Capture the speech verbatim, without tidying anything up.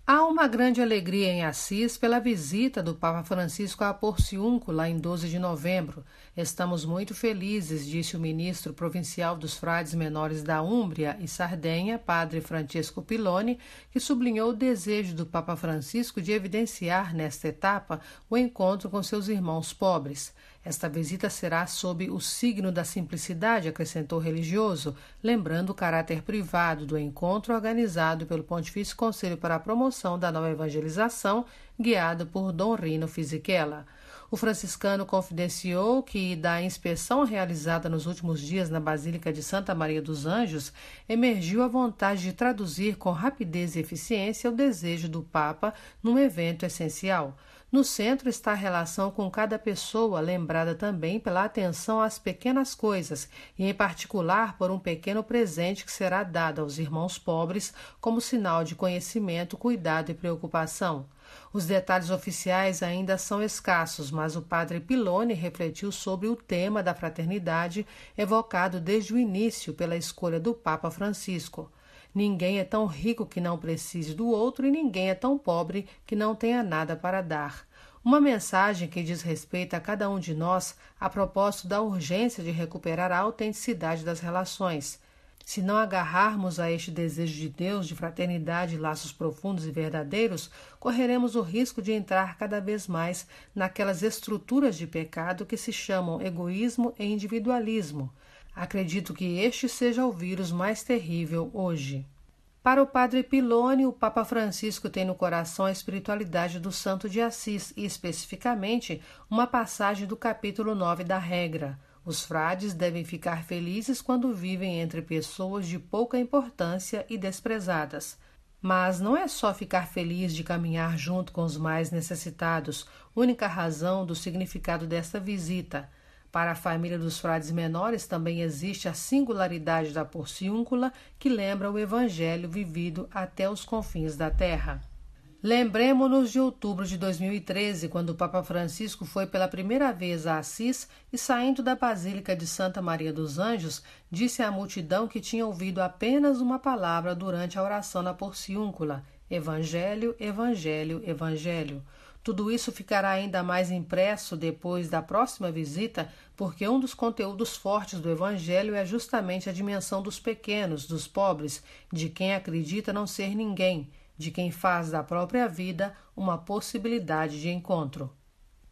Há uma grande alegria em Assis pela visita do Papa Francisco a Porciúncula em doze de novembro. Estamos muito felizes, disse o ministro provincial dos Frades Menores da Úmbria e Sardenha, padre Francesco Piloni, que sublinhou o desejo do Papa Francisco de evidenciar nesta etapa o encontro com seus irmãos pobres. Esta visita será sob o signo da simplicidade, acrescentou o religioso, lembrando o caráter privado do encontro organizado pelo Pontifício Conselho para a Promoção da Nova Evangelização, guiado por Dom Rino Fisichella. O franciscano confidenciou que, da inspeção realizada nos últimos dias na Basílica de Santa Maria dos Anjos, emergiu a vontade de traduzir com rapidez e eficiência o desejo do Papa num evento essencial. No centro está a relação com cada pessoa, lembrada também pela atenção às pequenas coisas, e em particular por um pequeno presente que será dado aos irmãos pobres como sinal de conhecimento, cuidado e preocupação. Os detalhes oficiais ainda são escassos, mas o padre Piloni refletiu sobre o tema da fraternidade evocado desde o início pela escolha do Papa Francisco. Ninguém é tão rico que não precise do outro e ninguém é tão pobre que não tenha nada para dar. Uma mensagem que diz respeito a cada um de nós a propósito da urgência de recuperar a autenticidade das relações. Se não agarrarmos a este desejo de Deus de fraternidade e laços profundos e verdadeiros, correremos o risco de entrar cada vez mais naquelas estruturas de pecado que se chamam egoísmo e individualismo. Acredito que este seja o vírus mais terrível hoje. Para o padre Piloni, o Papa Francisco tem no coração a espiritualidade do Santo de Assis e, especificamente, uma passagem do capítulo nove da regra. Os frades devem ficar felizes quando vivem entre pessoas de pouca importância e desprezadas. Mas não é só ficar feliz de caminhar junto com os mais necessitados, única razão do significado desta visita. Para a família dos frades menores também existe a singularidade da Porciúncula, que lembra o Evangelho vivido até os confins da terra. Lembremo-nos de outubro de dois mil e treze, quando o Papa Francisco foi pela primeira vez a Assis e, saindo da Basílica de Santa Maria dos Anjos, disse à multidão que tinha ouvido apenas uma palavra durante a oração na Porciúncula: Evangelho, Evangelho, Evangelho. Tudo isso ficará ainda mais impresso depois da próxima visita, porque um dos conteúdos fortes do Evangelho é justamente a dimensão dos pequenos, dos pobres, de quem acredita não ser ninguém, de quem faz da própria vida uma possibilidade de encontro.